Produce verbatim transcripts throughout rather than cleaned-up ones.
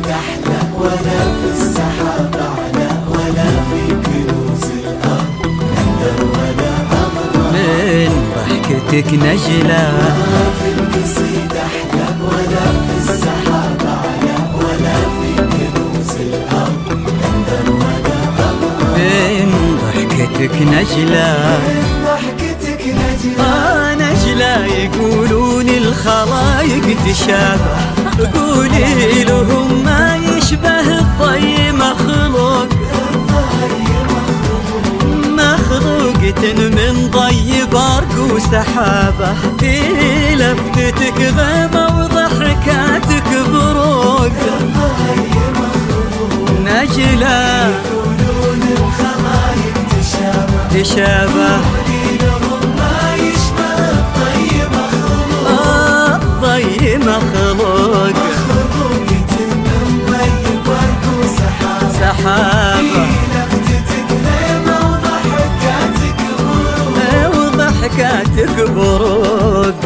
القصيد أحلى ولا في السحاب أعلى ولا في كنوز الأرض أندر ولا أغرى من ضحكتك نجلة. ما في القصيد أحلى ولا في السحاب أعلى ولا في كنوز الأرض أندر ولا أغرى من ضحكتك نجلة. ضحكتك نجلة آه نجلة يقولون الخلايق تشابه، قولي لهم ما يشبه الطي مخلوق، مخلوقة من ضي برق وسحابة، في لفتتك غيمة وضحكاتك بروق. نجلة يقولون الخلايق تشابه تشابه الضي مخلوق، سحابة لفتتك غيمة وضحكاتك بروق وضحكاتك بروق.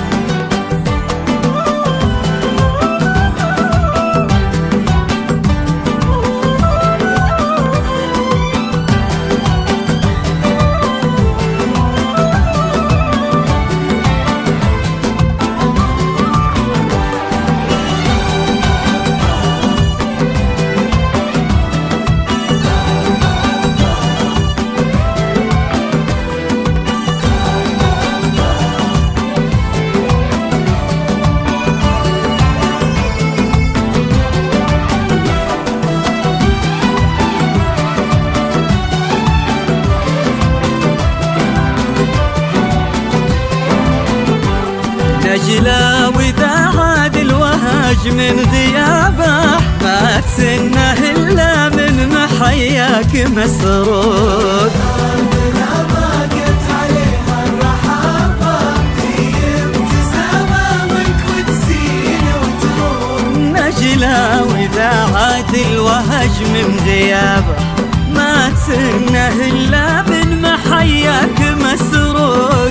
نجلة وإذا عاد الوهج من غيابه ما تسنه إلا من محياك مسرور. لا ضاقت عليها الرحابة هي ابتسامة منك وتزين وتروح. نجلة وإذا عاد الوهج من غيابه ما تسنه إلا من محياك مسرور.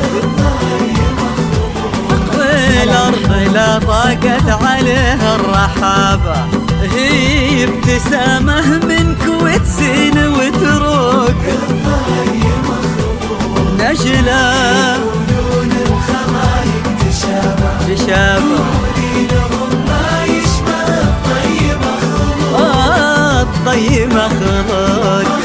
الأرض لا ضاقت عليها الرحابة هي ابتسامة منك وتزين وتروق. نجلة يقولون الخلايق تشابه تشابه لهم ما يشبه الطي مخلوق. آه الطي مخلوق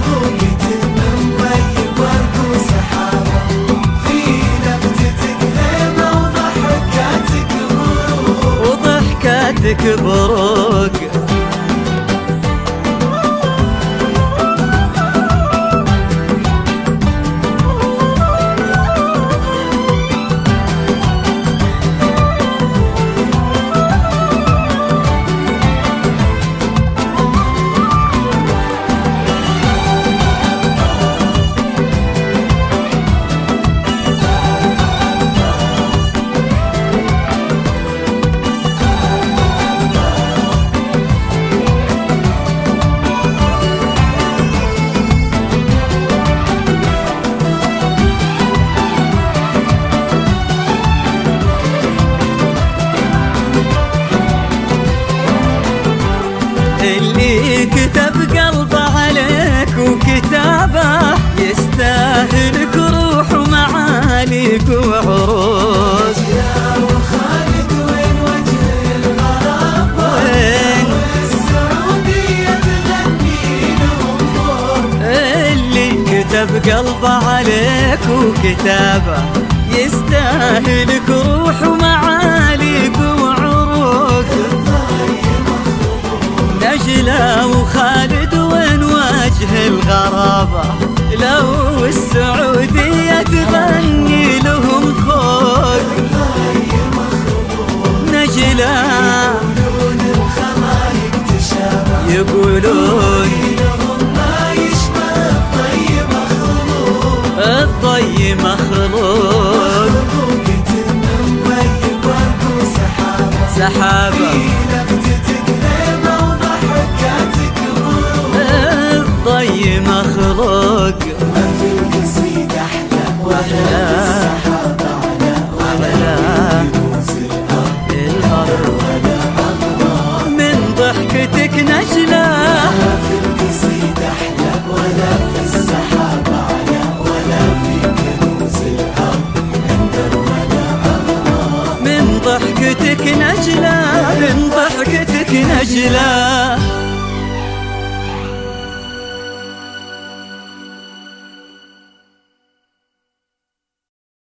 وضحكاتك بروق. اللي كتب قلبه عليك وكتابه يستاهلك روح ومعاليك وعروس. يا وخالد وين وجه الغرابة وين السعودية تغني لهم فوق. اللي كتب قلبه عليك وكتابه يستاهلك روح ومعاليك وعروق. نجلة وخالد وين وجه الغرابة لو السعودية تغني لهم فوق. نجلة يقولون الخلايق تشابه يقولون لهم ما يشبه الطي مخلوق. الطي مخلوق سحابة الطي مخلوق. ما في القصيد أحلى ولا في السحاب أعلى ولا في كنوز الأرض الأرض ولا أغرى من ضحك ضحكتك نجلة من ضحكتك نجلة